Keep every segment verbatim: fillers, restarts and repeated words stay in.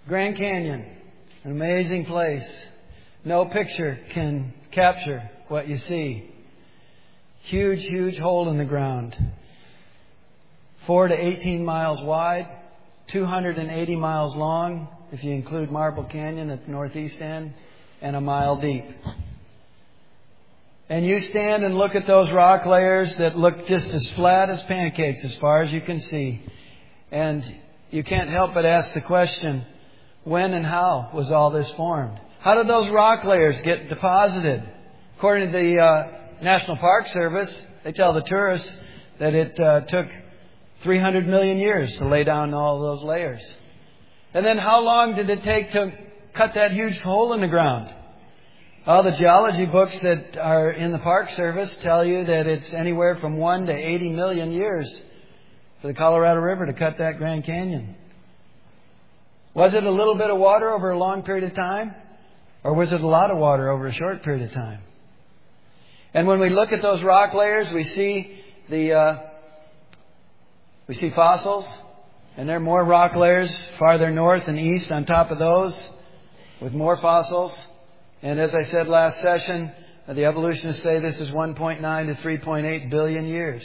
Grand Canyon, an amazing place. No picture can capture what you see. Huge, huge hole in the ground. Four to eighteen miles wide, two hundred eighty miles long, if you include Marble Canyon at the northeast end, and a mile deep. And you stand and look at those rock layers that look just as flat as pancakes as far as you can see. And you can't help but ask the question, when and how was all this formed? How did those rock layers get deposited? According to the uh, National Park Service, they tell the tourists that it uh, took three hundred million years to lay down all those layers. And then how long did it take to cut that huge hole in the ground? All the geology books that are in the Park Service tell you that it's anywhere from one to eighty million years for the Colorado River to cut that Grand Canyon. Was it a little bit of water over a long period of time? Or was it a lot of water over a short period of time? And when we look at those rock layers, we see the uh, we see fossils, and there are more rock layers farther north and east on top of those with more fossils. And as I said last session, the evolutionists say this is one point nine to three point eight billion years.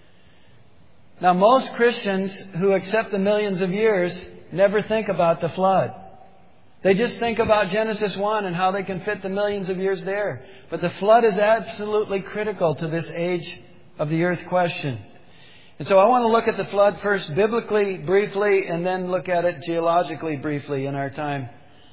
Now, most Christians who accept the millions of years never think about the flood. They just think about Genesis one and how they can fit the millions of years there. But the flood is absolutely critical to this age of the earth question. And so I want to look at the flood first biblically, briefly, and then look at it geologically, briefly in our time.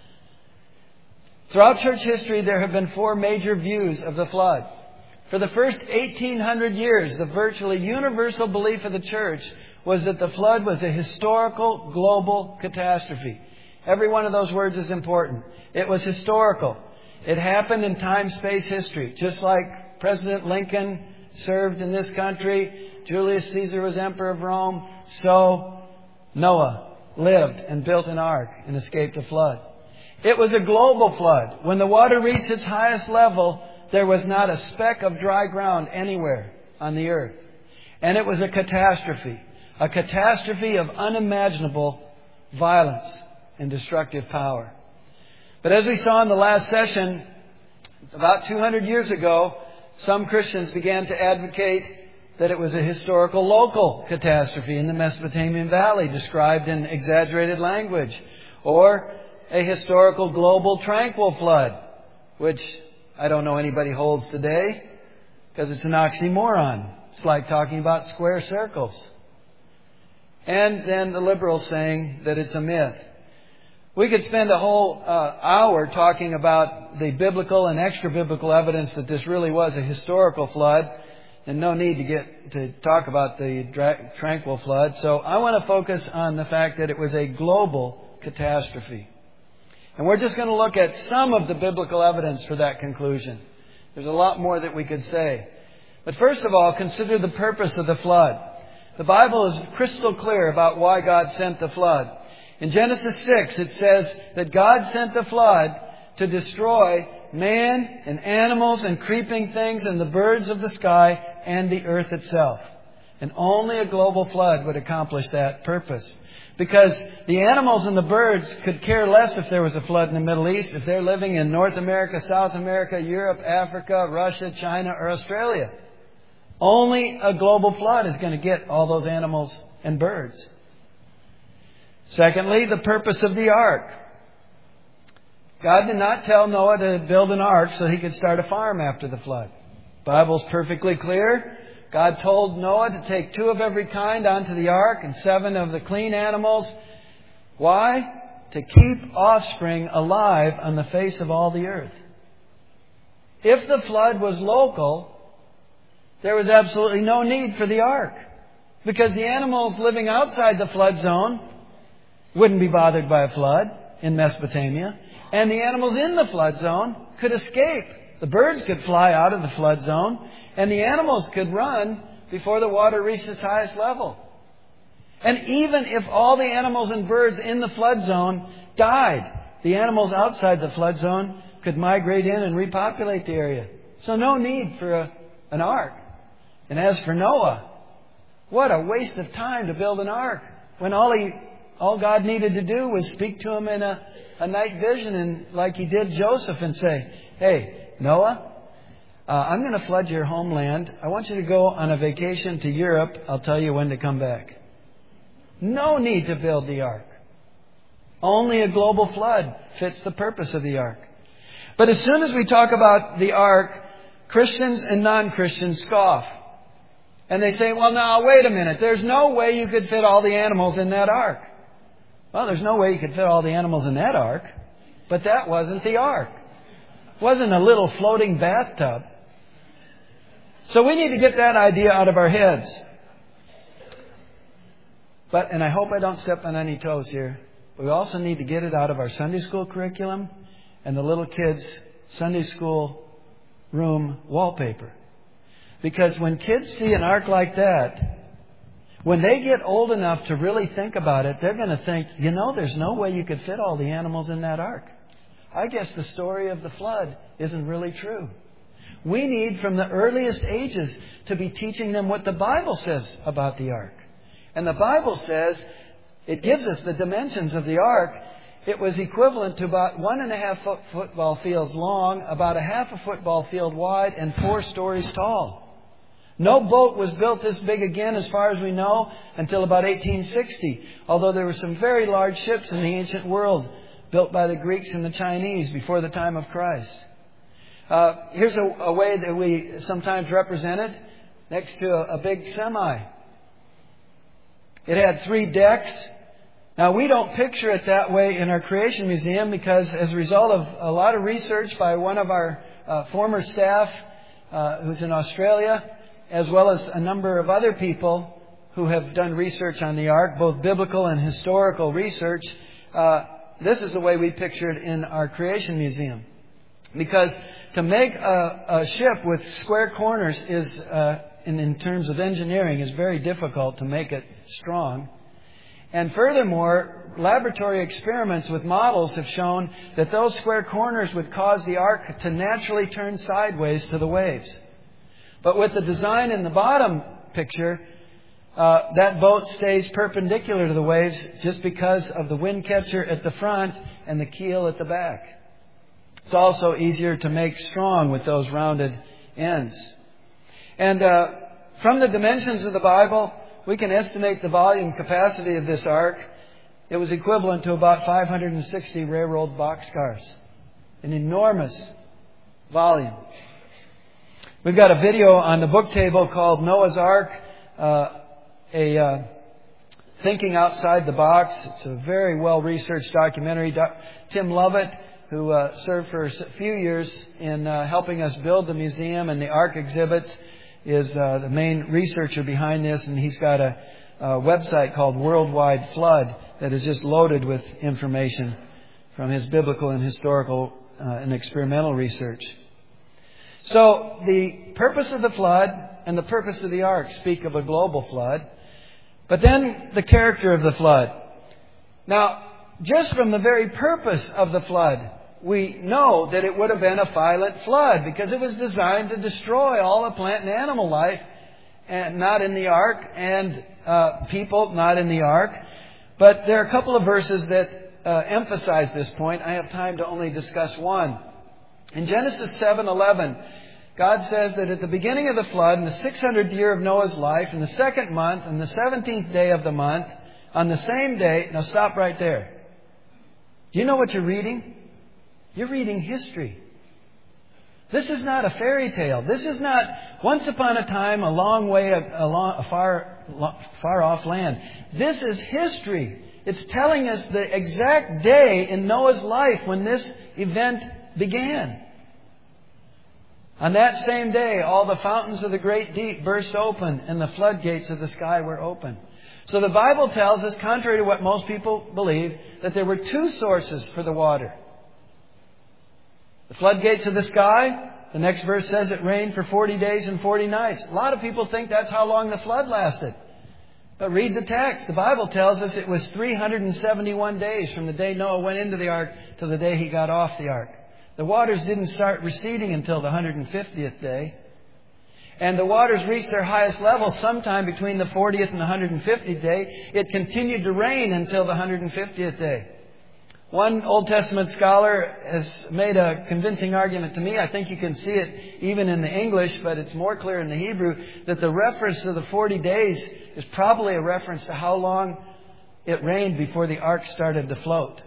Throughout church history, there have been four major views of the flood. For the first eighteen hundred years, the virtually universal belief of the church was that the flood was a historical global catastrophe. Every one of those words is important. It was historical. It happened in time-space history. Just like President Lincoln served in this country, Julius Caesar was emperor of Rome, so Noah lived and built an ark and escaped a flood. It was a global flood. When the water reached its highest level, there was not a speck of dry ground anywhere on the earth. And it was a catastrophe. A catastrophe of unimaginable violence and destructive power. But as we saw in the last session, about two hundred years ago, some Christians began to advocate that it was a historical local catastrophe in the Mesopotamian Valley, described in exaggerated language, or a historical global tranquil flood, which I don't know anybody holds today because it's an oxymoron. It's like talking about square circles. And then the liberals saying that it's a myth. We could spend a whole uh, hour talking about the biblical and extra-biblical evidence that this really was a historical flood, and no need to get to talk about the dra- tranquil flood. So I want to focus on the fact that it was a global catastrophe. And we're just going to look at some of the biblical evidence for that conclusion. There's a lot more that we could say. But first of all, consider the purpose of the flood. The Bible is crystal clear about why God sent the flood. In Genesis six, it says that God sent the flood to destroy man and animals and creeping things and the birds of the sky and the earth itself. And only a global flood would accomplish that purpose. Because the animals and the birds could care less if there was a flood in the Middle East, if they're living in North America, South America, Europe, Africa, Russia, China, or Australia. Only a global flood is going to get all those animals and birds. Secondly, the purpose of the ark. God did not tell Noah to build an ark so he could start a farm after the flood. The Bible's perfectly clear. God told Noah to take two of every kind onto the ark and seven of the clean animals. Why? To keep offspring alive on the face of all the earth. If the flood was local, there was absolutely no need for the ark, because the animals living outside the flood zone wouldn't be bothered by a flood in Mesopotamia, and the animals in the flood zone could escape. The birds could fly out of the flood zone, and the animals could run before the water reached its highest level. And even if all the animals and birds in the flood zone died, the animals outside the flood zone could migrate in and repopulate the area. So no need for a, an ark. And as for Noah, what a waste of time to build an ark when all he All God needed to do was speak to him in a, a night vision, and like he did Joseph, and say, hey, Noah, uh, I'm going to flood your homeland. I want you to go on a vacation to Europe. I'll tell you when to come back. No need to build the ark. Only a global flood fits the purpose of the ark. But as soon as we talk about the ark, Christians and non-Christians scoff. And they say, well, now, wait a minute. There's no way you could fit all the animals in that ark. Well, there's no way you could fit all the animals in that ark. But that wasn't the ark. It wasn't a little floating bathtub. So we need to get that idea out of our heads. But, and I hope I don't step on any toes here, we also need to get it out of our Sunday school curriculum and the little kids' Sunday school room wallpaper. Because when kids see an ark like that, when they get old enough to really think about it, they're going to think, you know, there's no way you could fit all the animals in that ark. I guess the story of the flood isn't really true. We need, from the earliest ages, to be teaching them what the Bible says about the ark. And the Bible says, it gives us the dimensions of the ark. It was equivalent to about one and a half foot football fields long, about a half a football field wide, and four stories tall. No boat was built this big again, as far as we know, until about eighteen sixty. Although there were some very large ships in the ancient world built by the Greeks and the Chinese before the time of Christ. Uh, here's a, a way that we sometimes represent it, next to a, a big semi. It had three decks. Now, we don't picture it that way in our Creation Museum because as a result of a lot of research by one of our uh, former staff uh, who's in Australia, as well as a number of other people who have done research on the ark, both biblical and historical research, uh, this is the way we picture it in our Creation Museum. Because to make a, a ship with square corners is, uh, in, in terms of engineering, is very difficult to make it strong. And furthermore, laboratory experiments with models have shown that those square corners would cause the ark to naturally turn sideways to the waves. But with the design in the bottom picture, uh, that boat stays perpendicular to the waves just because of the wind catcher at the front and the keel at the back. It's also easier to make strong with those rounded ends. And uh, from the dimensions of the Bible, we can estimate the volume capacity of this ark. It was equivalent to about five hundred sixty railroad boxcars. An enormous volume. We've got a video on the book table called Noah's Ark, uh, a uh, Thinking Outside the Box. It's a very well-researched documentary. Do- Tim Lovett, who uh, served for a few years in uh, helping us build the museum and the Ark exhibits, is uh, the main researcher behind this, and he's got a, a website called Worldwide Flood that is just loaded with information from his biblical and historical uh, and experimental research. So the purpose of the flood and the purpose of the ark speak of a global flood, but then the character of the flood. Now, just from the very purpose of the flood, we know that it would have been a violent flood because it was designed to destroy all the plant and animal life, and not in the ark, and uh, people not in the ark. But there are a couple of verses that uh, emphasize this point. I have time to only discuss one. In Genesis seven eleven, God says that at the beginning of the flood, in the six hundredth year of Noah's life, in the second month, and the seventeenth day of the month, on the same day... Now stop right there. Do you know what you're reading? You're reading history. This is not a fairy tale. This is not once upon a time, a long way, a, a, long, a far, far off land. This is history. It's telling us the exact day in Noah's life when this event began. On that same day, all the fountains of the great deep burst open and the floodgates of the sky were open. So the Bible tells us, contrary to what most people believe, that there were two sources for the water. The floodgates of the sky. The next verse says it rained for forty days and forty nights. A lot of people think that's how long the flood lasted. But read the text. The Bible tells us it was three hundred seventy-one days from the day Noah went into the ark to the day he got off the ark. The waters didn't start receding until the one hundred fiftieth day. and the waters reached their highest level sometime between the fortieth and the one hundred fiftieth day, it continued to rain until the one hundred fiftieth day. One Old Testament scholar has made a convincing argument to me. I think you can see it even in the English, but it's more clear in the Hebrew, that the reference to the forty days is probably a reference to how long it rained before the ark started to float.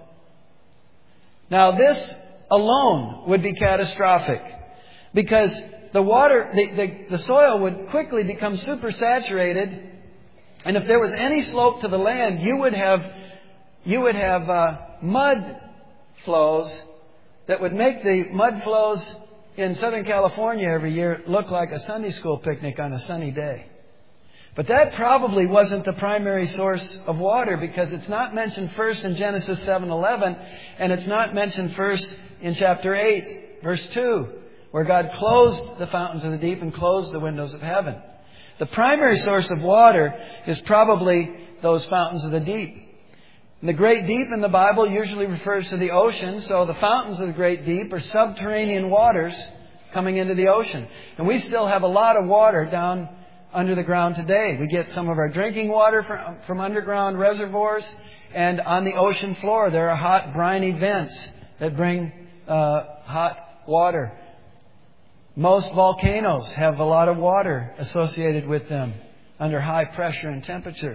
Now, this alone would be catastrophic, because the water, the, the, the soil would quickly become supersaturated, and if there was any slope to the land, you would have you would have uh, mud flows that would make the mud flows in Southern California every year look like a Sunday school picnic on a sunny day. But that probably wasn't the primary source of water, because it's not mentioned first in Genesis seven eleven, and it's not mentioned first in chapter eight, verse two, where God closed the fountains of the deep and closed the windows of heaven. The primary source of water is probably those fountains of the deep. And the great deep in the Bible usually refers to the ocean, so the fountains of the great deep are subterranean waters coming into the ocean. And we still have a lot of water down under the ground today. We get some of our drinking water from, from underground reservoirs, and on the ocean floor there are hot, briny vents that bring uh, hot water. Most volcanoes have a lot of water associated with them under high pressure and temperature.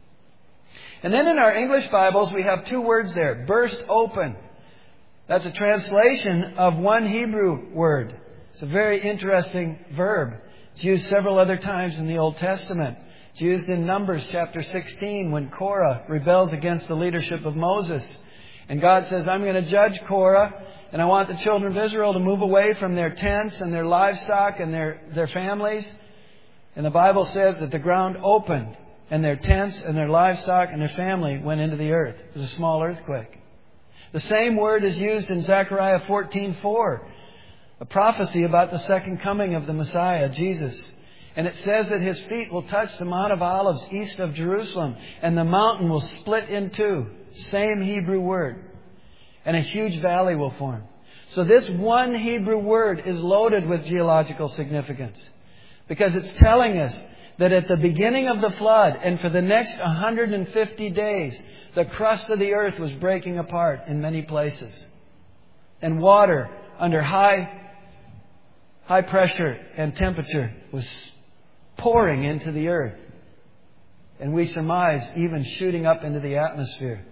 And then in our English Bibles we have two words there, burst open. That's a translation of one Hebrew word. It's a very interesting verb. It's used several other times in the Old Testament. It's used in Numbers chapter sixteen when Korah rebels against the leadership of Moses. And God says, I'm going to judge Korah, and I want the children of Israel to move away from their tents and their livestock and their, their families. And the Bible says that the ground opened, and their tents and their livestock and their family went into the earth. It was a small earthquake. The same word is used in Zechariah fourteen four, a prophecy about the second coming of the Messiah, Jesus. And it says that His feet will touch the Mount of Olives east of Jerusalem, and the mountain will split in two. Same Hebrew word. And a huge valley will form. So this one Hebrew word is loaded with geological significance, because it's telling us that at the beginning of the flood and for the next one hundred fifty days, the crust of the earth was breaking apart in many places. And water under high, high pressure and temperature was pouring into the earth. And we surmise even shooting up into the atmosphere.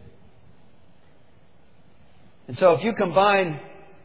And so if you combine,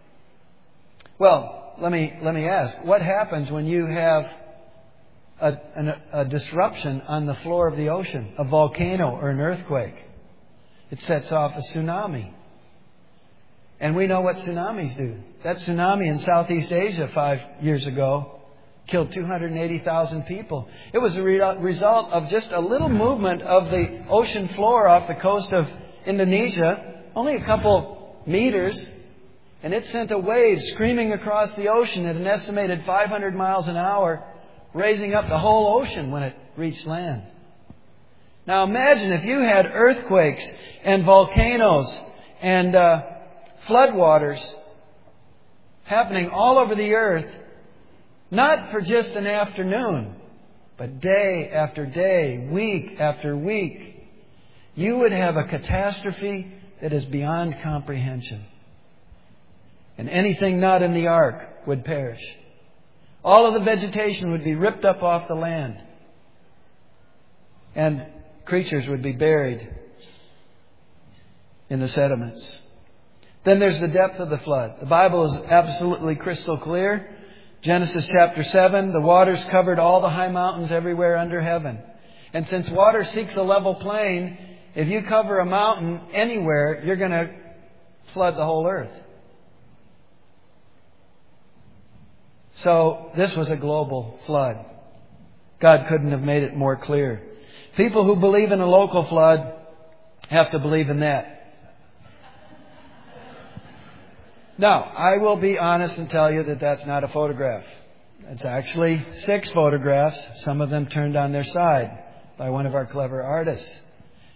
well, let me, let me ask, what happens when you have A, a, a disruption on the floor of the ocean, a volcano or an earthquake? It sets off a tsunami. And we know what tsunamis do. That tsunami in Southeast Asia five years ago killed two hundred eighty thousand people. It was a re- result of just a little movement of the ocean floor off the coast of Indonesia, only a couple meters, and it sent a wave screaming across the ocean at an estimated five hundred miles an hour, raising up the whole ocean when it reached land. Now imagine if you had earthquakes and volcanoes and uh, floodwaters happening all over the earth, not for just an afternoon, but day after day, week after week. You would have a catastrophe that is beyond comprehension. And anything not in the ark would perish. All of the vegetation would be ripped up off the land. And creatures would be buried in the sediments. Then there's the depth of the flood. The Bible is absolutely crystal clear. Genesis chapter seven, the waters covered all the high mountains everywhere under heaven. And since water seeks a level plain, if you cover a mountain anywhere, you're going to flood the whole earth. So this was a global flood. God couldn't have made it more clear. People who believe in a local flood have to believe in that. Now, I will be honest and tell you that that's not a photograph. It's actually six photographs, some of them turned on their side by one of our clever artists.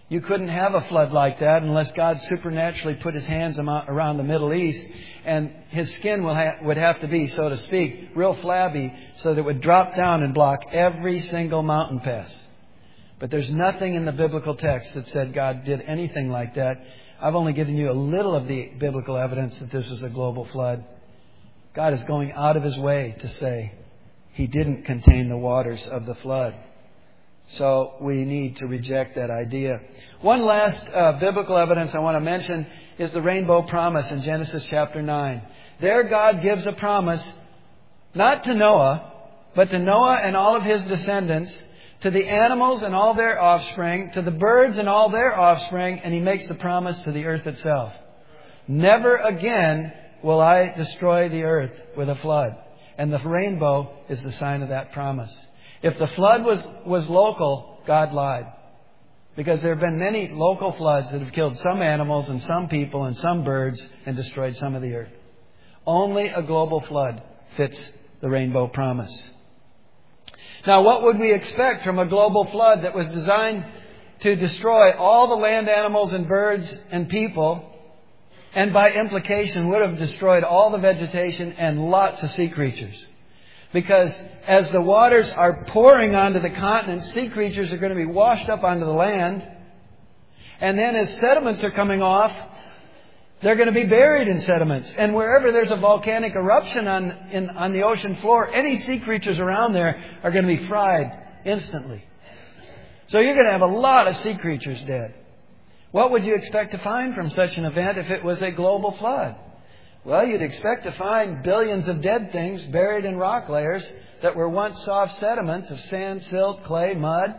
You couldn't have a flood like that unless God supernaturally put His hands around the Middle East, and His skin will ha- would have to be, so to speak, real flabby so that it would drop down and block every single mountain pass. But there's nothing in the biblical text that said God did anything like that. I've only given you a little of the biblical evidence that this was a global flood. God is going out of His way to say He didn't contain the waters of the flood. So we need to reject that idea. One last uh, biblical evidence I want to mention is the rainbow promise in Genesis chapter nine. There God gives a promise not to Noah, but to Noah and all of his descendants, to the animals and all their offspring, to the birds and all their offspring, and He makes the promise to the earth itself. Never again will I destroy the earth with a flood. And the rainbow is the sign of that promise. If the flood was, was local, God lied. Because there have been many local floods that have killed some animals and some people and some birds and destroyed some of the earth. Only a global flood fits the rainbow promise. Now, what would we expect from a global flood that was designed to destroy all the land animals and birds and people, and by implication would have destroyed all the vegetation and lots of sea creatures? Because as the waters are pouring onto the continent, sea creatures are going to be washed up onto the land. And then as sediments are coming off, they're going to be buried in sediments. And wherever there's a volcanic eruption on, in, on the ocean floor, any sea creatures around there are going to be fried instantly. So you're going to have a lot of sea creatures dead. What would you expect to find from such an event if it was a global flood? Well, you'd expect to find billions of dead things buried in rock layers that were once soft sediments of sand, silt, clay, mud.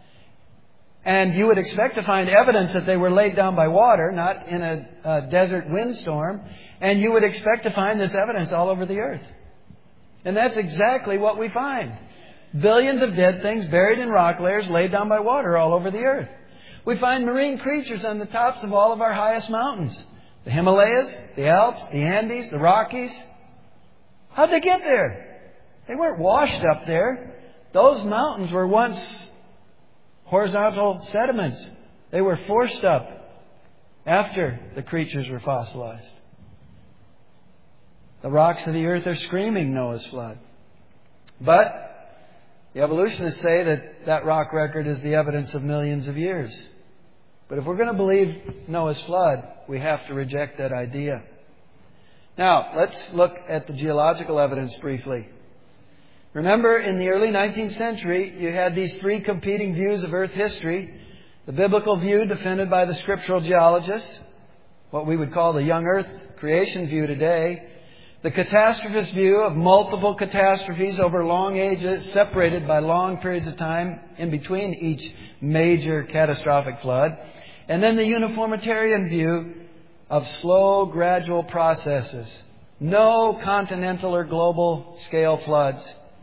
And you would expect to find evidence that they were laid down by water, not in a, a desert windstorm. And you would expect to find this evidence all over the earth. And that's exactly what we find. Billions of dead things buried in rock layers laid down by water all over the earth. We find marine creatures on the tops of all of our highest mountains. The Himalayas, the Alps, the Andes, the Rockies. How'd they get there? They weren't washed up there. Those mountains were once horizontal sediments. They were forced up after the creatures were fossilized. The rocks of the earth are screaming Noah's flood. But the evolutionists say that that rock record is the evidence of millions of years. But if we're going to believe Noah's flood, we have to reject that idea. Now, let's look at the geological evidence briefly. Remember, in the early nineteenth century, you had these three competing views of Earth history. The biblical view defended by the scriptural geologists, what we would call the young Earth creation view today. The catastrophist view of multiple catastrophes over long ages, separated by long periods of time in between each major catastrophic flood. And then the uniformitarian view of slow, gradual processes. No continental or global scale floods.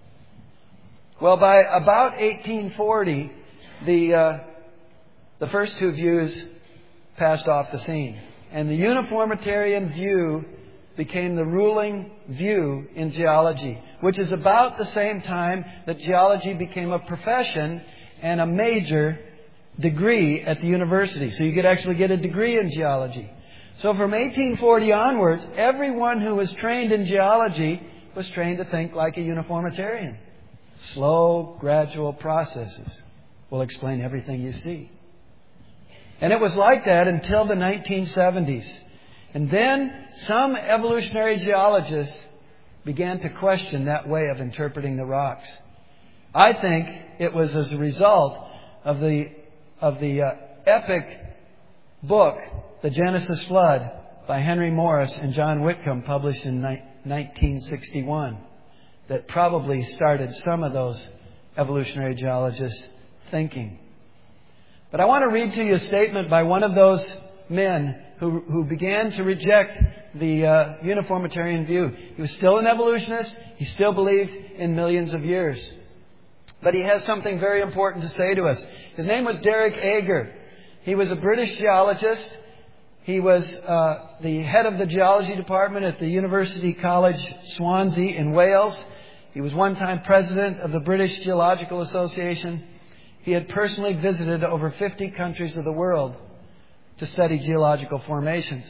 Well, by about eighteen forty, the uh, the first two views passed off the scene. And the uniformitarian view became the ruling view in geology, which is about the same time that geology became a profession and a major degree at the university. So you could actually get a degree in geology. So from eighteen forty onwards, everyone who was trained in geology was trained to think like a uniformitarian. Slow, gradual processes will explain everything you see. And it was like that until the nineteen seventies. And then some evolutionary geologists began to question that way of interpreting the rocks. I think it was as a result of the of the uh, epic book, The Genesis Flood, by Henry Morris and John Whitcomb, published in nineteen sixty-one, that probably started some of those evolutionary geologists thinking. But I want to read to you a statement by one of those men who, who began to reject the uh, uniformitarian view. He was still an evolutionist. He still believed in millions of years. But he has something very important to say to us. His name was Derek Ager. He was a British geologist. He was uh, the head of the geology department at the University College Swansea in Wales. He was one time president of the British Geological Association. he had personally visited over fifty countries of the world to study geological formations.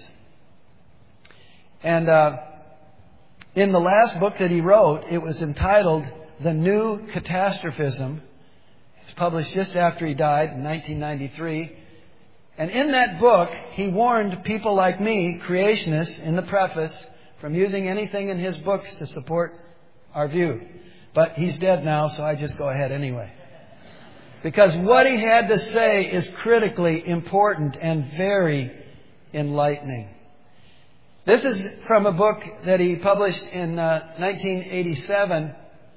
And uh, in the last book that he wrote, it was entitled The New Catastrophism. It was published just after he died in nineteen ninety-three. And in that book, he warned people like me, creationists, in the preface, from using anything in his books to support our view. But he's dead now, so I just go ahead anyway. Because what he had to say is critically important and very enlightening. This is from a book that he published in uh, nineteen eighty-seven,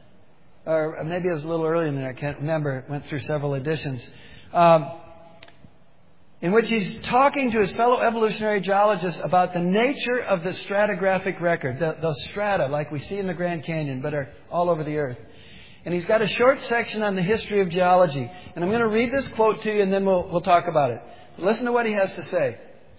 or maybe it was a little earlier than that, I can't remember. It went through several editions. Um, in which he's talking to his fellow evolutionary geologists about the nature of the stratigraphic record, the, those strata like we see in the Grand Canyon, but are all over the earth. And he's got a short section on the history of geology. And I'm going to read this quote to you, and then we'll, we'll talk about it. But listen to what he has to say.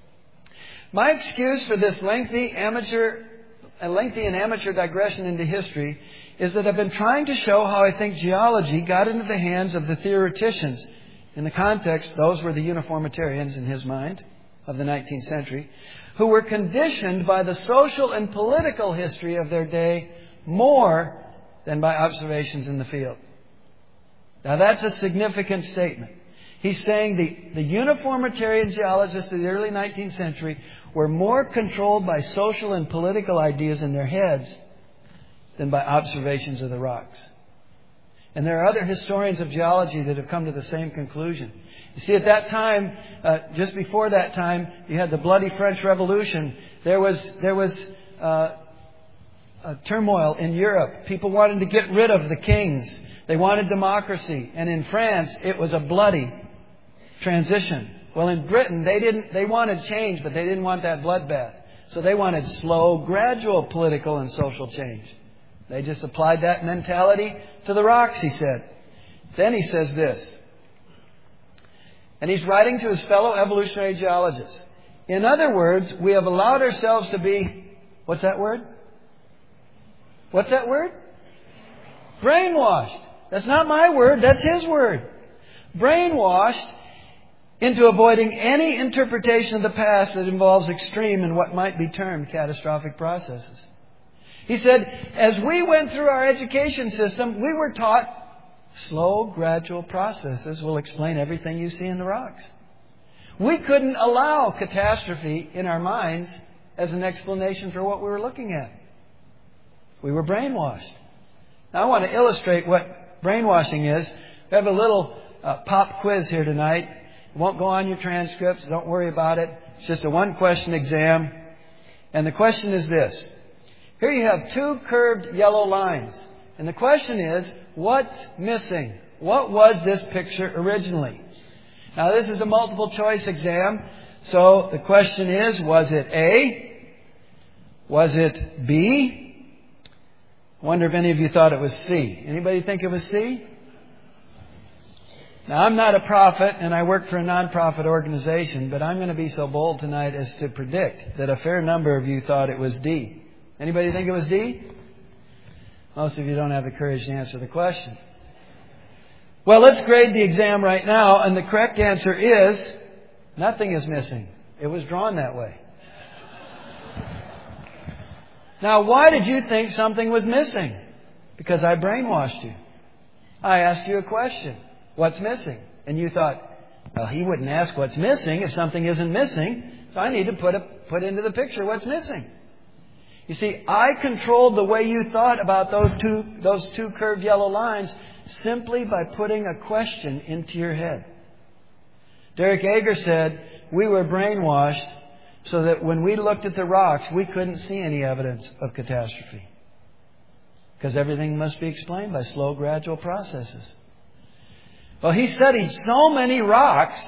My excuse for this lengthy amateur, a lengthy and amateur digression into history is that I've been trying to show how I think geology got into the hands of the theoreticians. In the context, those were the uniformitarians in his mind of the nineteenth century, who were conditioned by the social and political history of their day more than by observations in the field. Now that's a significant statement. He's saying the, the uniformitarian geologists of the early nineteenth century were more controlled by social and political ideas in their heads than by observations of the rocks. And there are other historians of geology that have come to the same conclusion. You see, at that time, uh, just before that time, you had the bloody French Revolution. There was there was uh, a turmoil in Europe. People wanted to get rid of the kings. They wanted democracy. And in France, it was a bloody transition. Well, in Britain, they didn't. They wanted change, but they didn't want that bloodbath. So they wanted slow, gradual political and social change. They just applied that mentality to the rocks, he said. Then he says this. And he's writing to his fellow evolutionary geologists. In other words, we have allowed ourselves to be, what's that word? What's that word? Brainwashed. That's not my word, that's his word. Brainwashed into avoiding any interpretation of the past that involves extreme and what might be termed catastrophic processes. He said, as we went through our education system, we were taught slow, gradual processes will explain everything you see in the rocks. We couldn't allow catastrophe in our minds as an explanation for what we were looking at. We were brainwashed. Now I want to illustrate what brainwashing is. We have a little uh, pop quiz here tonight. It won't go on your transcripts. Don't worry about it. It's just a one-question exam. And the question is this. Here you have two curved yellow lines. And the question is, what's missing? What was this picture originally? Now, this is a multiple choice exam. So the question is, was it A? Was it B? I wonder if any of you thought it was C. Anybody think it was C? Now, I'm not a prophet, and I work for a non-profit organization, but I'm going to be so bold tonight as to predict that a fair number of you thought it was D. Anybody think it was D? Most of you don't have the courage to answer the question. Well, let's grade the exam right now, and the correct answer is nothing is missing. It was drawn that way. Now, why did you think something was missing? Because I brainwashed you. I asked you a question. What's missing? And you thought, well, he wouldn't ask what's missing if something isn't missing, so I need to put, a, put into the picture what's missing. You see, I controlled the way you thought about those two, those two curved yellow lines simply by putting a question into your head. Derek Ager said, we were brainwashed so that when we looked at the rocks, we couldn't see any evidence of catastrophe. Because everything must be explained by slow, gradual processes. Well, he studied so many rocks,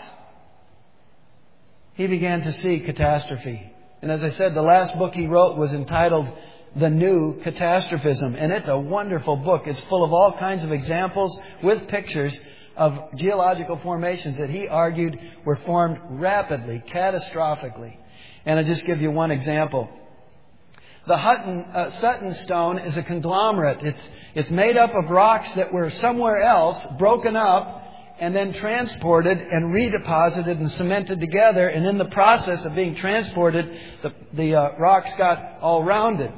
he began to see catastrophe. And as I said, the last book he wrote was entitled The New Catastrophism. And it's a wonderful book. It's full of all kinds of examples with pictures of geological formations that he argued were formed rapidly, catastrophically. And I'll just give you one example. The Hutton, uh, Sutton Stone is a conglomerate. It's, it's made up of rocks that were somewhere else, broken up, and then transported and redeposited and cemented together. And in the process of being transported, the, the uh, rocks got all rounded.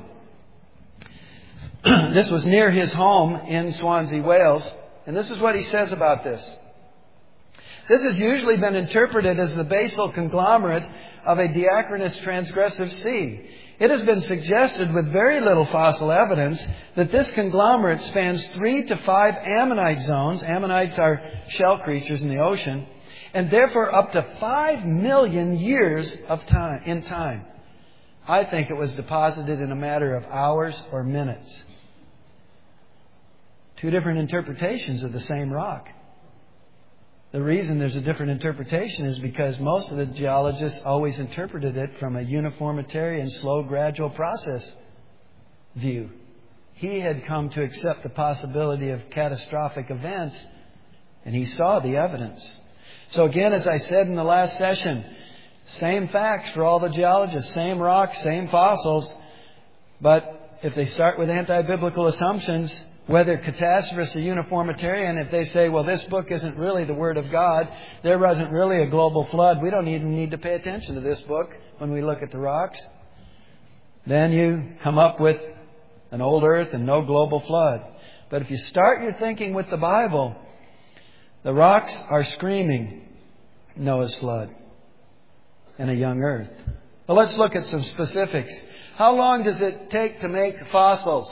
This was near his home in Swansea, Wales. And this is what he says about this. This has usually been interpreted as the basal conglomerate of a diachronous transgressive sea. It has been suggested with very little fossil evidence that this conglomerate spans three to five ammonite zones. Ammonites are shell creatures in the ocean. And therefore up to five million years of time, in time. I think it was deposited in a matter of hours or minutes. Two different interpretations of the same rock. The reason there's a different interpretation is because most of the geologists always interpreted it from a uniformitarian, slow, gradual process view. He had come to accept the possibility of catastrophic events, and he saw the evidence. So again, as I said in the last session, same facts for all the geologists, same rocks, same fossils, but if they start with anti-biblical assumptions, whether catastrophist or uniformitarian, if they say, well, this book isn't really the Word of God, there wasn't really a global flood, we don't even need to pay attention to this book when we look at the rocks, then you come up with an old earth and no global flood. But if you start your thinking with the Bible, the rocks are screaming Noah's flood and a young earth. Well, let's look at some specifics. How long does it take to make fossils?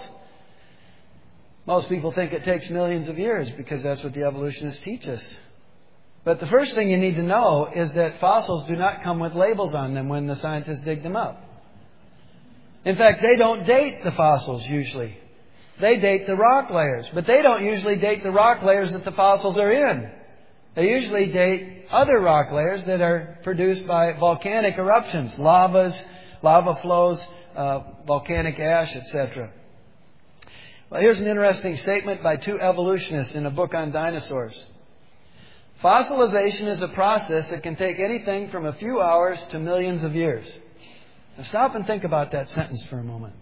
Most people think it takes millions of years because that's what the evolutionists teach us. But the first thing you need to know is that fossils do not come with labels on them when the scientists dig them up. In fact, they don't date the fossils usually. They date the rock layers. But they don't usually date the rock layers that the fossils are in. They usually date other rock layers that are produced by volcanic eruptions, lavas, lava flows, uh, volcanic ash, et cetera. Well, here's an interesting statement by two evolutionists in a book on dinosaurs. Fossilization is a process that can take anything from a few hours to millions of years. Now stop and think about that sentence for a moment.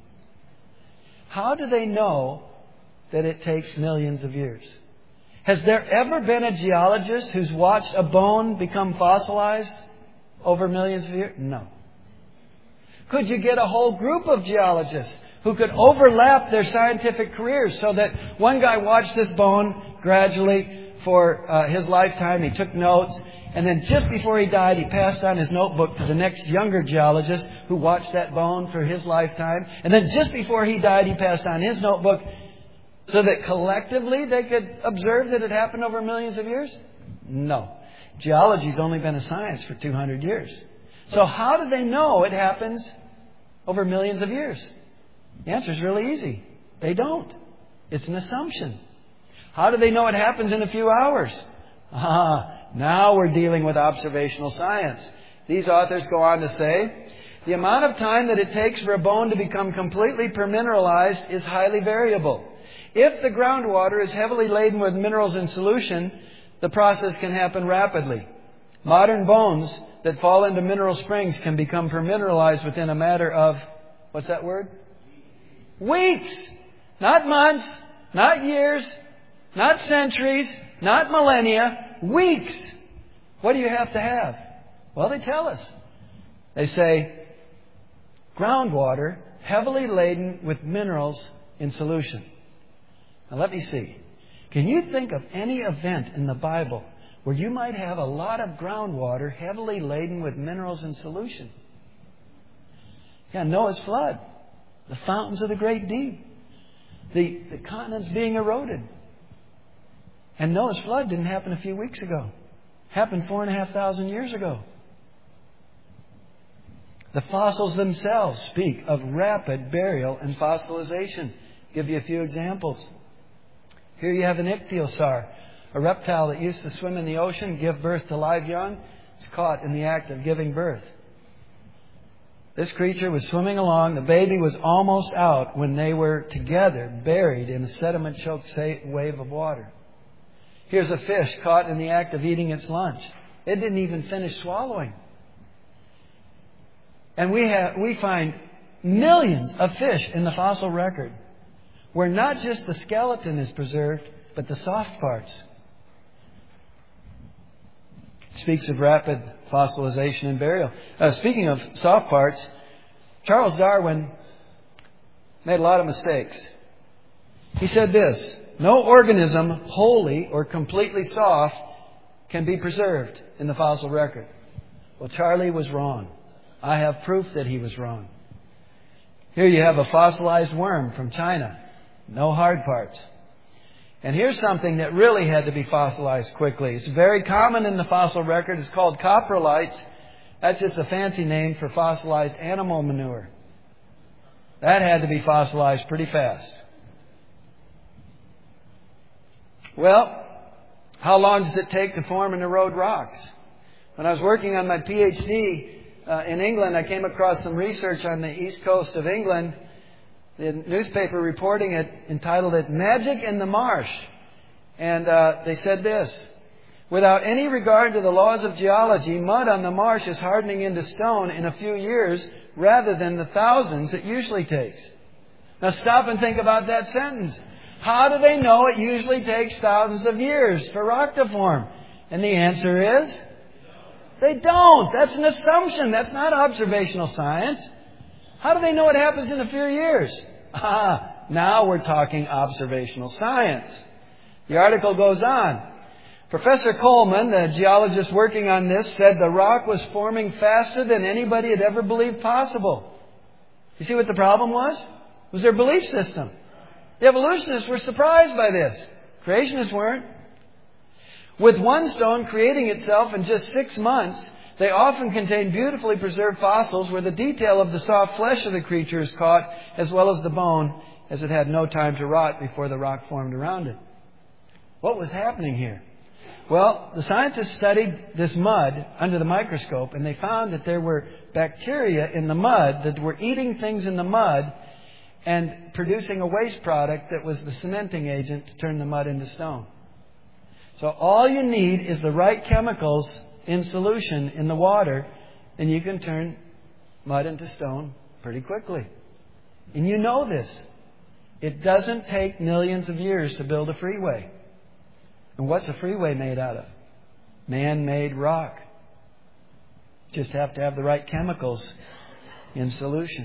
How do they know that it takes millions of years? Has there ever been a geologist who's watched a bone become fossilized over millions of years? No. Could you get a whole group of geologists who could overlap their scientific careers so that one guy watched this bone gradually for uh, his lifetime, he took notes, and then just before he died, he passed on his notebook to the next younger geologist who watched that bone for his lifetime, and then just before he died, he passed on his notebook so that collectively they could observe that it happened over millions of years? No. Geology's only been a science for two hundred years. So how do they know it happens over millions of years? The answer is really easy. They don't. It's an assumption. How do they know it happens in a few hours? Ah, now we're dealing with observational science. These authors go on to say, the amount of time that it takes for a bone to become completely permineralized is highly variable. If the groundwater is heavily laden with minerals in solution, the process can happen rapidly. Modern bones that fall into mineral springs can become permineralized within a matter of, what's that word? Weeks. Not months, not years, not centuries, not millennia. Weeks. What do you have to have? Well, they tell us. They say, groundwater heavily laden with minerals in solution. Now let me see. Can you think of any event in the Bible where you might have a lot of groundwater heavily laden with minerals in solution? Yeah, Noah's flood. The fountains of the great deep. The, the continents being eroded. And Noah's flood didn't happen a few weeks ago. It happened four and a half thousand years ago. The fossils themselves speak of rapid burial and fossilization. I'll give you a few examples. Here you have an ichthyosaur, a reptile that used to swim in the ocean, give birth to live young. It's caught in the act of giving birth. This creature was swimming along. The baby was almost out when they were together, buried in a sediment-choked wave of water. Here's a fish caught in the act of eating its lunch. It didn't even finish swallowing. And we have we find millions of fish in the fossil record where not just the skeleton is preserved, but the soft parts. It speaks of rapid fossilization and burial. Uh, speaking of soft parts, Charles Darwin made a lot of mistakes. He said this: no organism wholly or completely soft can be preserved in the fossil record. Well, Charlie was wrong. I have proof that he was wrong. Here you have a fossilized worm from China. No hard parts. And here's something that really had to be fossilized quickly. It's very common in the fossil record. It's called coprolites. That's just a fancy name for fossilized animal manure. That had to be fossilized pretty fast. Well, how long does it take to form and erode rocks? When I was working on my PhD uh, in England, I came across some research on the east coast of England. The newspaper reporting it entitled it "Magic in the Marsh." And uh, they said this: without any regard to the laws of geology, mud on the marsh is hardening into stone in a few years rather than the thousands it usually takes. Now stop and think about that sentence. How do they know it usually takes thousands of years for rock to form? And the answer is, they don't. That's an assumption. That's not observational science. How do they know it happens in a few years? Ah, now we're talking observational science. The article goes on. Professor Coleman, the geologist working on this, said the rock was forming faster than anybody had ever believed possible. You see what the problem was? It was their belief system. The evolutionists were surprised by this. Creationists weren't. With one stone creating itself in just six months, they often contain beautifully preserved fossils where the detail of the soft flesh of the creature is caught, as well as the bone, as it had no time to rot before the rock formed around it. What was happening here? Well, the scientists studied this mud under the microscope, and they found that there were bacteria in the mud that were eating things in the mud and producing a waste product that was the cementing agent to turn the mud into stone. So all you need is the right chemicals in solution in the water, and you can turn mud into stone pretty quickly. And you know this. It doesn't take millions of years to build a freeway. And what's a freeway made out of? Man-made rock. Just have to have the right chemicals in solution.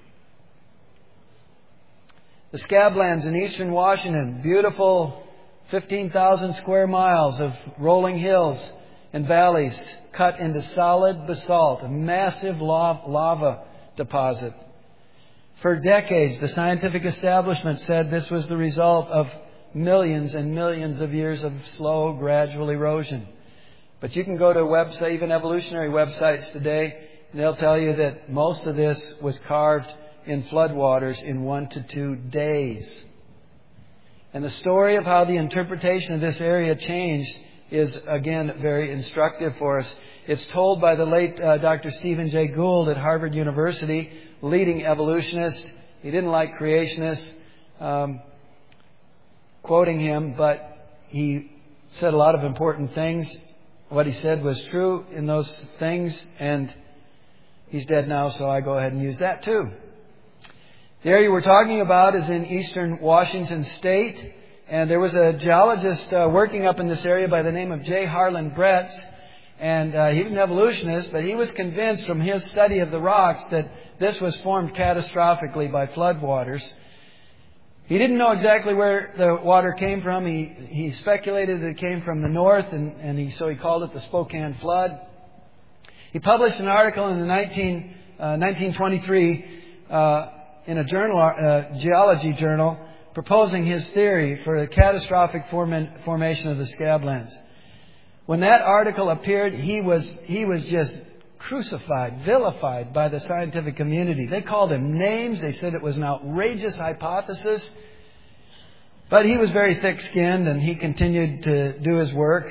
The Scablands in eastern Washington, beautiful fifteen thousand square miles of rolling hills and valleys cut into solid basalt, a massive lava deposit. For decades, the scientific establishment said this was the result of millions and millions of years of slow, gradual erosion. But you can go to a website, even evolutionary websites today, and they'll tell you that most of this was carved in floodwaters in one to two days. And the story of how the interpretation of this area changed is, again, very instructive for us. It's told by the late uh, Doctor Stephen Jay Gould at Harvard University, leading evolutionist. He didn't like creationists, um, quoting him, but he said a lot of important things. What he said was true in those things, and he's dead now, so I go ahead and use that too. The area we're talking about is in eastern Washington State, and there was a geologist uh, working up in this area by the name of J. Harlan Bretz, and uh, he was an evolutionist, but he was convinced from his study of the rocks that this was formed catastrophically by floodwaters. He didn't know exactly where the water came from. He he speculated that it came from the north, and, and he so he called it the Spokane Flood. He published an article in the nineteen, uh, nineteen twenty-three uh, in a journal, uh, geology journal, proposing his theory for the catastrophic form- formation of the Scablands. When that article appeared, he was he was just crucified, vilified by the scientific community. They called him names. They said it was an outrageous hypothesis. But he was very thick-skinned, and he continued to do his work.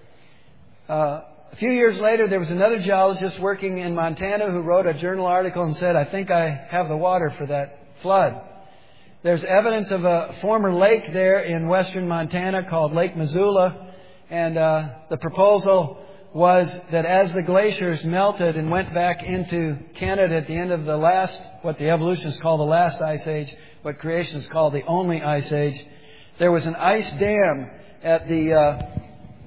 Uh, a few years later, there was another geologist working in Montana who wrote a journal article and said, I think I have the water for that flood. There's evidence of a former lake there in western Montana called Lake Missoula, and uh, the proposal was that as the glaciers melted and went back into Canada at the end of the last, what the evolutionists call the last ice age, what creationists call the only ice age, there was an ice dam at the uh,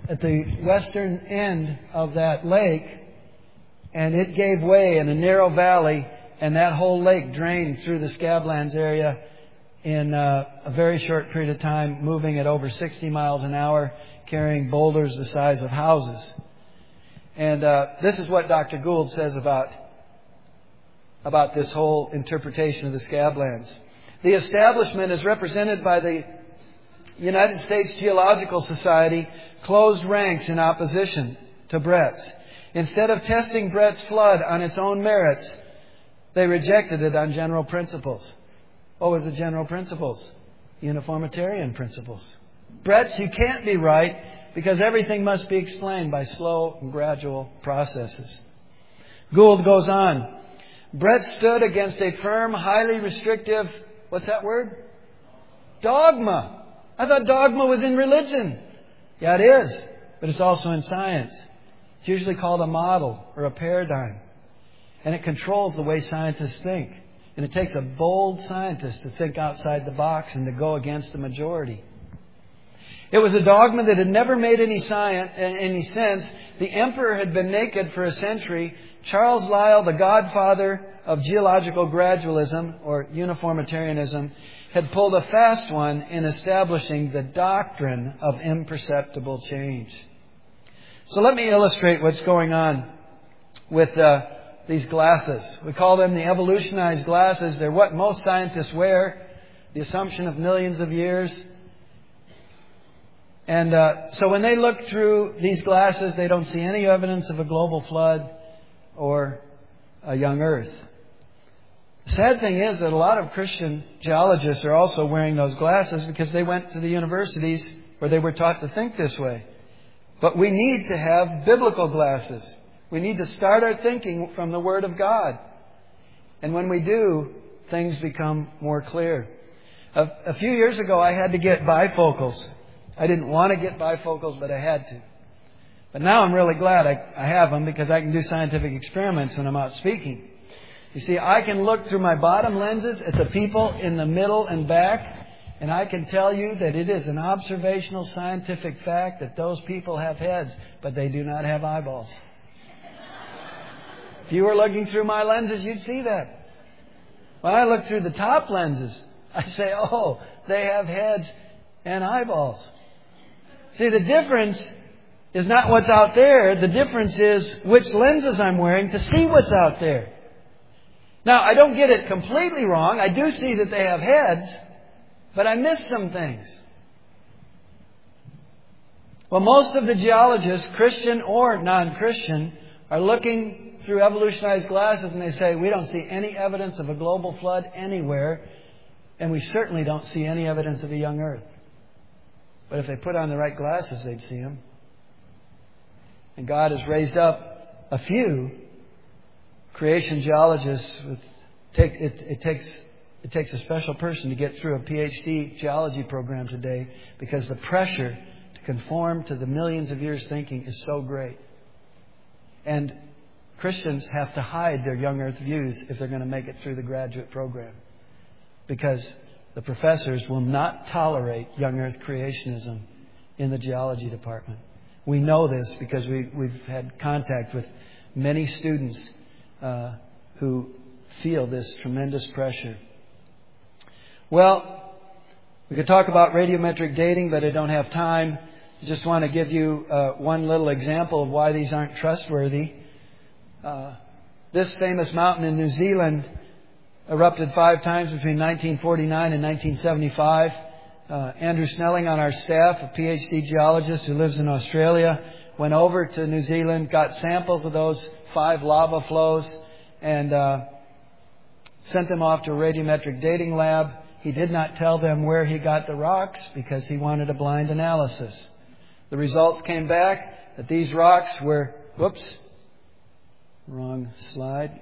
at the western end of that lake, and it gave way in a narrow valley, and that whole lake drained through the Scablands area in uh, a very short period of time, moving at over sixty miles an hour, carrying boulders the size of houses. And uh, this is what Doctor Gould says about, about this whole interpretation of the Scablands. The establishment, as represented by the United States Geological Society, closed ranks in opposition to Brett's. Instead of testing Brett's flood on its own merits, they rejected it on general principles. What was the general principles? Uniformitarian principles. Brett's, you can't be right because everything must be explained by slow and gradual processes. Gould goes on. Brett stood against a firm, highly restrictive, what's that word? Dogma. I thought dogma was in religion. Yeah, it is. But it's also in science. It's usually called a model or a paradigm. And it controls the way scientists think. And it takes a bold scientist to think outside the box and to go against the majority. It was a dogma that had never made any science, any sense. The emperor had been naked for a century. Charles Lyell, the godfather of geological gradualism or uniformitarianism, had pulled a fast one in establishing the doctrine of imperceptible change. So let me illustrate what's going on with uh, these glasses. We call them the evolutionized glasses. They're what most scientists wear, the assumption of millions of years. And uh, so when they look through these glasses, they don't see any evidence of a global flood or a young Earth. The sad thing is that a lot of Christian geologists are also wearing those glasses because they went to the universities where they were taught to think this way. But we need to have biblical glasses. We need to start our thinking from the Word of God. And when we do, things become more clear. A, a few years ago, I had to get bifocals. I didn't want to get bifocals, but I had to. But now I'm really glad I, I have them because I can do scientific experiments when I'm out speaking. You see, I can look through my bottom lenses at the people in the middle and back, and I can tell you that it is an observational scientific fact that those people have heads, but they do not have eyeballs. If you were looking through my lenses, you'd see that. When I look through the top lenses, I say, oh, they have heads and eyeballs. See, the difference is not what's out there. The difference is which lenses I'm wearing to see what's out there. Now, I don't get it completely wrong. I do see that they have heads, but I miss some things. Well, most of the geologists, Christian or non-Christian, are looking through evolutionized glasses and they say, we don't see any evidence of a global flood anywhere, and we certainly don't see any evidence of a young Earth. But if they put on the right glasses, they'd see them. And God has raised up a few creation geologists. With, take, it, it, takes, it takes a special person to get through a P H D geology program today because the pressure to conform to the millions of years thinking is so great. And Christians have to hide their young Earth views if they're going to make it through the graduate program. Because the professors will not tolerate young Earth creationism in the geology department. We know this because we, we've had contact with many students uh, who feel this tremendous pressure. Well, we could talk about radiometric dating, but I don't have time. I just want to give you uh, one little example of why these aren't trustworthy. Uh, this famous mountain in New Zealand erupted five times between nineteen forty-nine and nineteen seventy-five. Uh, Andrew Snelling on our staff, a P H D geologist who lives in Australia, went over to New Zealand, got samples of those five lava flows, and uh, sent them off to a radiometric dating lab. He did not tell them where he got the rocks because he wanted a blind analysis. The results came back that these rocks were, whoops, wrong slide.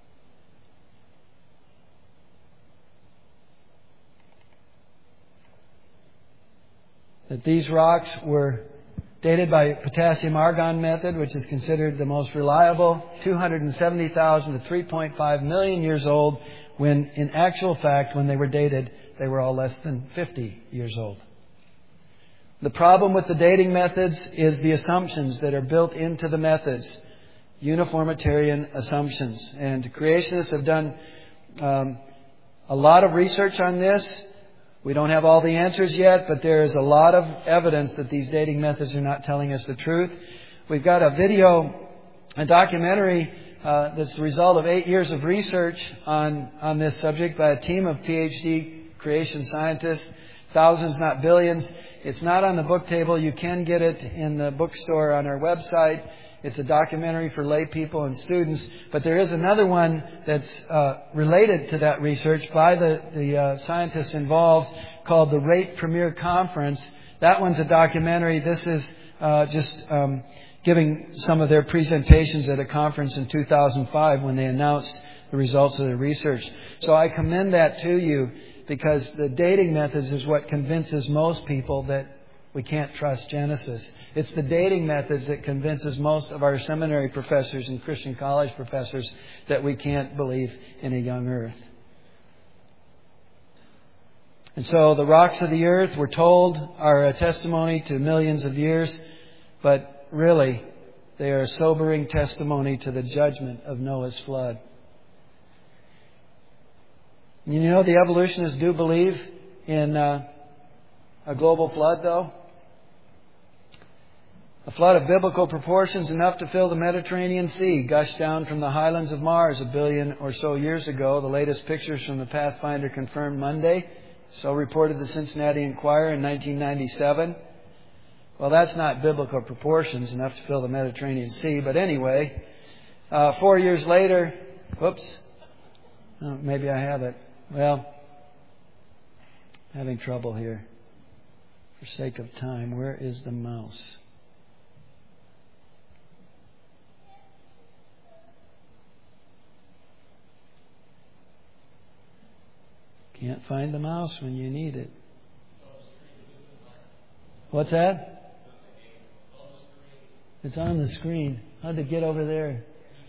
That these rocks were dated by potassium argon method, which is considered the most reliable, two hundred seventy thousand to three point five million years old, when in actual fact, when they were dated, they were all less than fifty years old. The problem with the dating methods is the assumptions that are built into the methods. Uniformitarian assumptions. And creationists have done um, a lot of research on this. We don't have all the answers yet, but there is a lot of evidence that these dating methods are not telling us the truth. We've got a video, a documentary uh, that's the result of eight years of research on, on this subject by a team of PhD creation scientists, thousands, not billions. It's not on the book table. You can get it in the bookstore on our website. It's a documentary for lay people and students. But there is another one that's uh, related to that research by the, the uh, scientists involved called the Rape Premier Conference. That one's a documentary. This is uh, just um, giving some of their presentations at a conference in two thousand five when they announced the results of their research. So I commend that to you because the dating methods is what convinces most people that we can't trust Genesis. It's the dating methods that convinces most of our seminary professors and Christian college professors that we can't believe in a young earth. And so the rocks of the earth, we're told, are a testimony to millions of years, but really they are a sobering testimony to the judgment of Noah's flood. You know, the evolutionists do believe in uh, a global flood, though. A flood of biblical proportions enough to fill the Mediterranean Sea gushed down from the highlands of Mars a billion or so years ago. The latest pictures from the Pathfinder confirmed Monday. So reported the Cincinnati Enquirer in nineteen ninety-seven. Well, that's not biblical proportions enough to fill the Mediterranean Sea. But anyway, uh, four years later, whoops, oh, maybe I have it. Well, having trouble here. For sake of time, where is the mouse? Can't find the mouse when you need it. What's that? It's on the screen. How'd it get over there?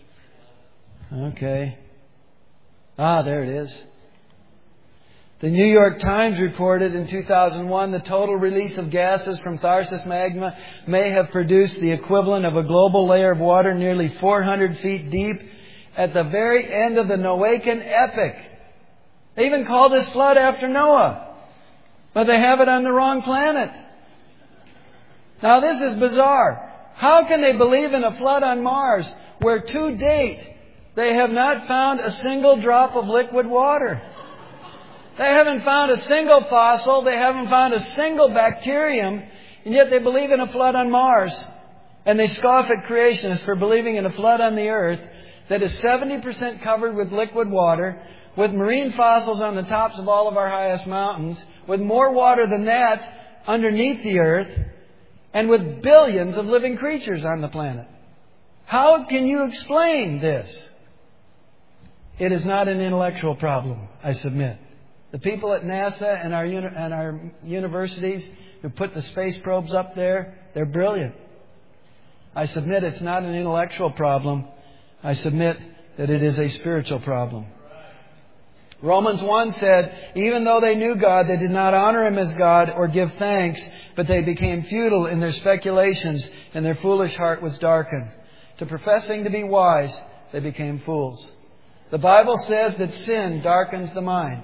Okay. Ah, there it is. The New York Times reported in two thousand one the total release of gases from Tharsis magma may have produced the equivalent of a global layer of water nearly four hundred feet deep at the very end of the Noachian epoch. They even call this flood after Noah, but they have it on the wrong planet. Now this is bizarre. How can they believe in a flood on Mars where to date they have not found a single drop of liquid water? They haven't found a single fossil. They haven't found a single bacterium. And yet they believe in a flood on Mars. And they scoff at creationists for believing in a flood on the earth that is seventy percent covered with liquid water, with marine fossils on the tops of all of our highest mountains, with more water than that underneath the earth, and with billions of living creatures on the planet. How can you explain this? It is not an intellectual problem, I submit. The people at NASA and our, uni- and our universities who put the space probes up there, they're brilliant. I submit it's not an intellectual problem. I submit that it is a spiritual problem. Romans one said, even though they knew God, they did not honor Him as God or give thanks, but they became futile in their speculations, and their foolish heart was darkened. To professing to be wise, they became fools. The Bible says that sin darkens the mind.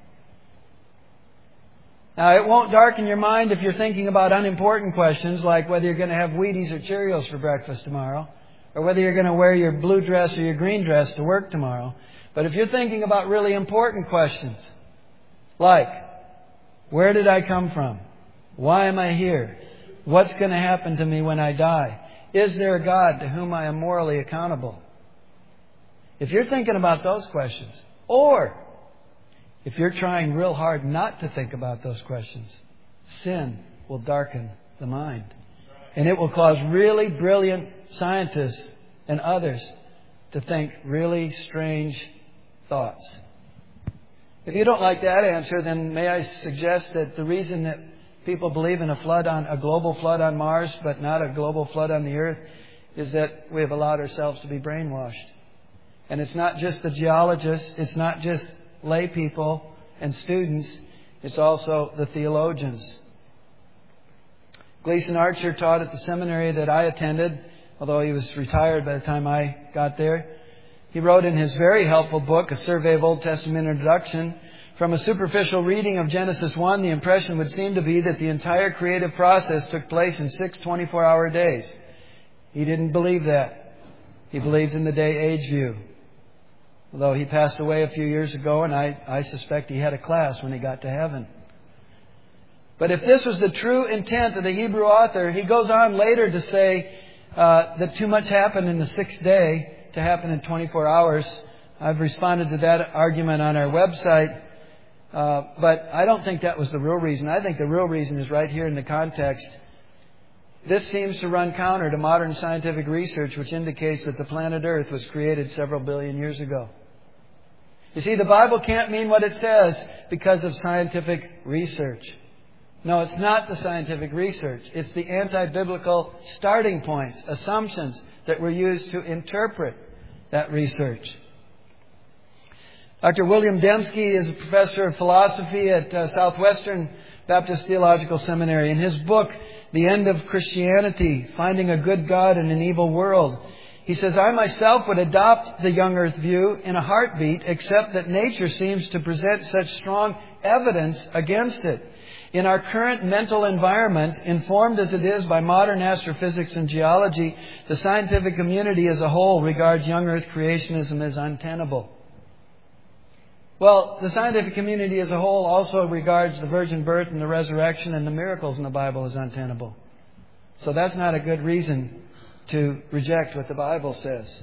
Now, it won't darken your mind if you're thinking about unimportant questions like whether you're going to have Wheaties or Cheerios for breakfast tomorrow, or whether you're going to wear your blue dress or your green dress to work tomorrow. But if you're thinking about really important questions, like, where did I come from? Why am I here? What's going to happen to me when I die? Is there a God to whom I am morally accountable? If you're thinking about those questions, or if you're trying real hard not to think about those questions, sin will darken the mind. And it will cause really brilliant scientists and others to think really strange thoughts. If you don't like that answer, then may I suggest that the reason that people believe in a flood on a global flood on Mars, but not a global flood on the earth, is that we have allowed ourselves to be brainwashed. And it's not just the geologists, it's not just lay people and students, it's also the theologians. Gleason Archer taught at the seminary that I attended, although he was retired by the time I got there. He wrote in his very helpful book, A Survey of Old Testament Introduction, from a superficial reading of Genesis one, the impression would seem to be that the entire creative process took place in six twenty-four hour days. He didn't believe that. He believed in the day-age view. Although he passed away a few years ago, and I, I suspect he had a class when he got to heaven. But if this was the true intent of the Hebrew author, he goes on later to say uh, that too much happened in the sixth day to happen in twenty-four hours. I've responded to that argument on our website. Uh, but I don't think that was the real reason. I think the real reason is right here in the context. This seems to run counter to modern scientific research, which indicates that the planet Earth was created several billion years ago. You see, the Bible can't mean what it says because of scientific research. No, it's not the scientific research. It's the anti-biblical starting points, assumptions that were used to interpret that research. Doctor William Dembski is a professor of philosophy at uh, Southwestern Baptist Theological Seminary. In his book, The End of Christianity, Finding a Good God in an Evil World, he says, I myself would adopt the young earth view in a heartbeat, except that nature seems to present such strong evidence against it. In our current mental environment, informed as it is by modern astrophysics and geology, the scientific community as a whole regards young earth creationism as untenable. Well, the scientific community as a whole also regards the virgin birth and the resurrection and the miracles in the Bible as untenable. So that's not a good reason to reject what the Bible says.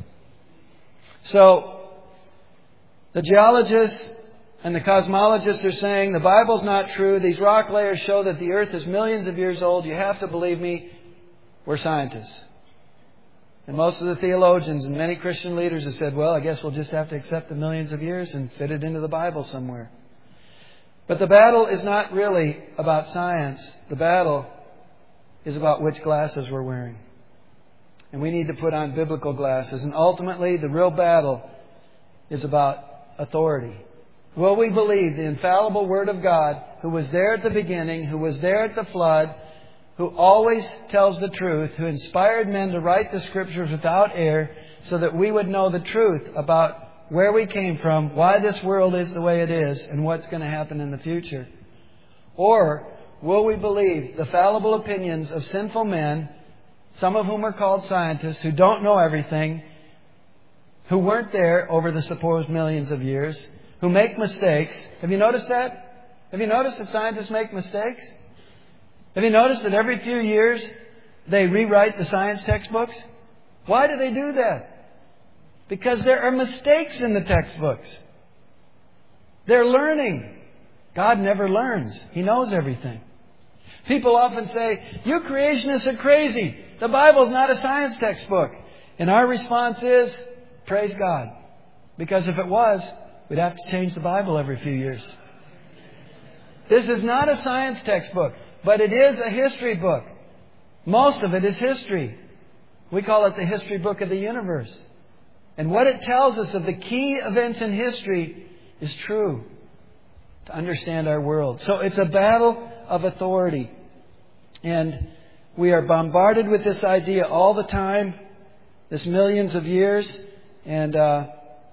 So, the geologists and the cosmologists are saying the Bible's not true. These rock layers show that the earth is millions of years old. You have to believe me. We're scientists. And most of the theologians and many Christian leaders have said, well, I guess we'll just have to accept the millions of years and fit it into the Bible somewhere. But the battle is not really about science. The battle is about which glasses we're wearing. And we need to put on biblical glasses. And ultimately, the real battle is about authority. Will we believe the infallible Word of God, who was there at the beginning, who was there at the flood, who always tells the truth, who inspired men to write the Scriptures without error, so that we would know the truth about where we came from, why this world is the way it is, and what's going to happen in the future? Or will we believe the fallible opinions of sinful men, some of whom are called scientists, who don't know everything, who weren't there over the supposed millions of years, who make mistakes? Have you noticed that? Have you noticed that scientists make mistakes? Have you noticed that every few years they rewrite the science textbooks? Why do they do that? Because there are mistakes in the textbooks. They're learning. God never learns. He knows everything. People often say, you creationists are crazy. The Bible's not a science textbook. And our response is, praise God. Because if it was, we'd have to change the Bible every few years. This is not a science textbook. But it is a history book. Most of it is history. We call it the history book of the universe. And what it tells us of the key events in history is true to understand our world. So it's a battle of authority. And we are bombarded with this idea all the time, this millions of years. And uh,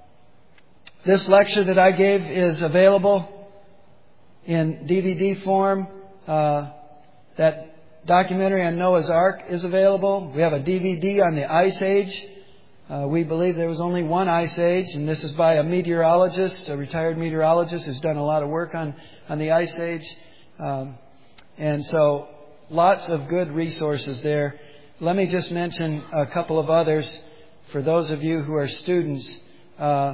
this lecture that I gave is available in D V D form. Uh, That documentary on Noah's Ark is available. We have a D V D on the Ice Age. Uh, we believe there was only one Ice Age, and this is by a meteorologist, a retired meteorologist who's done a lot of work on, on the Ice Age. Um, and so lots of good resources there. Let me just mention a couple of others for those of you who are students. Uh,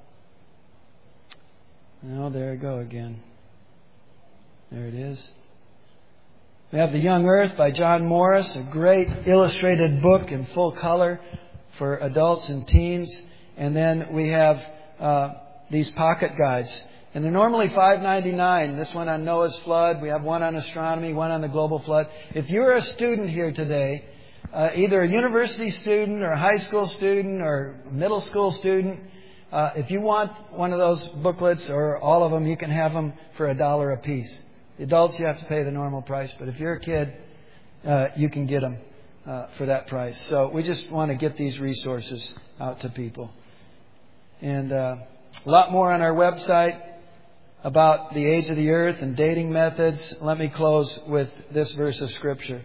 oh, there I go again. There it is. We have The Young Earth by John Morris, a great illustrated book in full color for adults and teens. And then we have uh, these pocket guides. And they're normally five ninety-nine. This one on Noah's flood. We have one on astronomy, one on the global flood. If you're a student here today, uh, either a university student or a high school student or a middle school student, uh, if you want one of those booklets or all of them, you can have them for a dollar a piece. The adults, you have to pay the normal price. But if you're a kid, uh, you can get them uh, for that price. So we just want to get these resources out to people. And uh, a lot more on our website about the age of the earth and dating methods. Let me close with this verse of Scripture.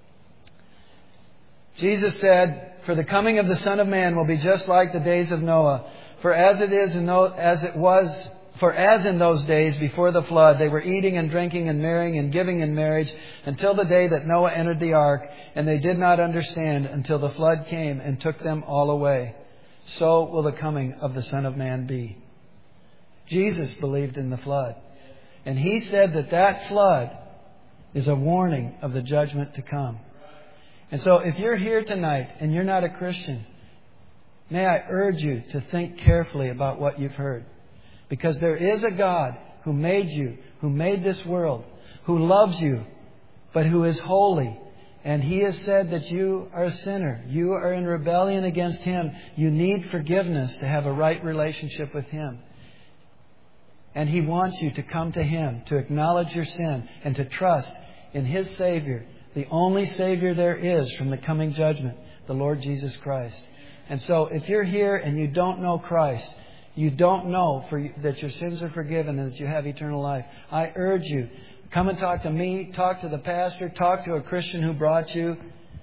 Jesus said, "For the coming of the Son of Man will be just like the days of Noah. For as it is in those, as it was, for as in those days before the flood, they were eating and drinking and marrying and giving in marriage until the day that Noah entered the ark, and they did not understand until the flood came and took them all away. So will the coming of the Son of Man be." Jesus believed in the flood. And He said that that flood is a warning of the judgment to come. And so if you're here tonight and you're not a Christian, may I urge you to think carefully about what you've heard. Because there is a God who made you, who made this world, who loves you, but who is holy. And He has said that you are a sinner. You are in rebellion against Him. You need forgiveness to have a right relationship with Him. And He wants you to come to Him, to acknowledge your sin, and to trust in His Savior, the only Savior there is from the coming judgment, the Lord Jesus Christ. And so if you're here and you don't know Christ, you don't know for you, that your sins are forgiven and that you have eternal life, I urge you, come and talk to me, talk to the pastor, talk to a Christian who brought you.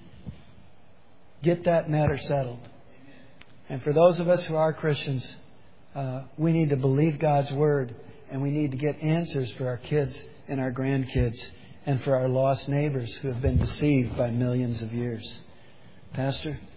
Get that matter settled. And for those of us who are Christians, uh, we need to believe God's Word, and we need to get answers for our kids and our grandkids and for our lost neighbors who have been deceived by millions of years. Pastor?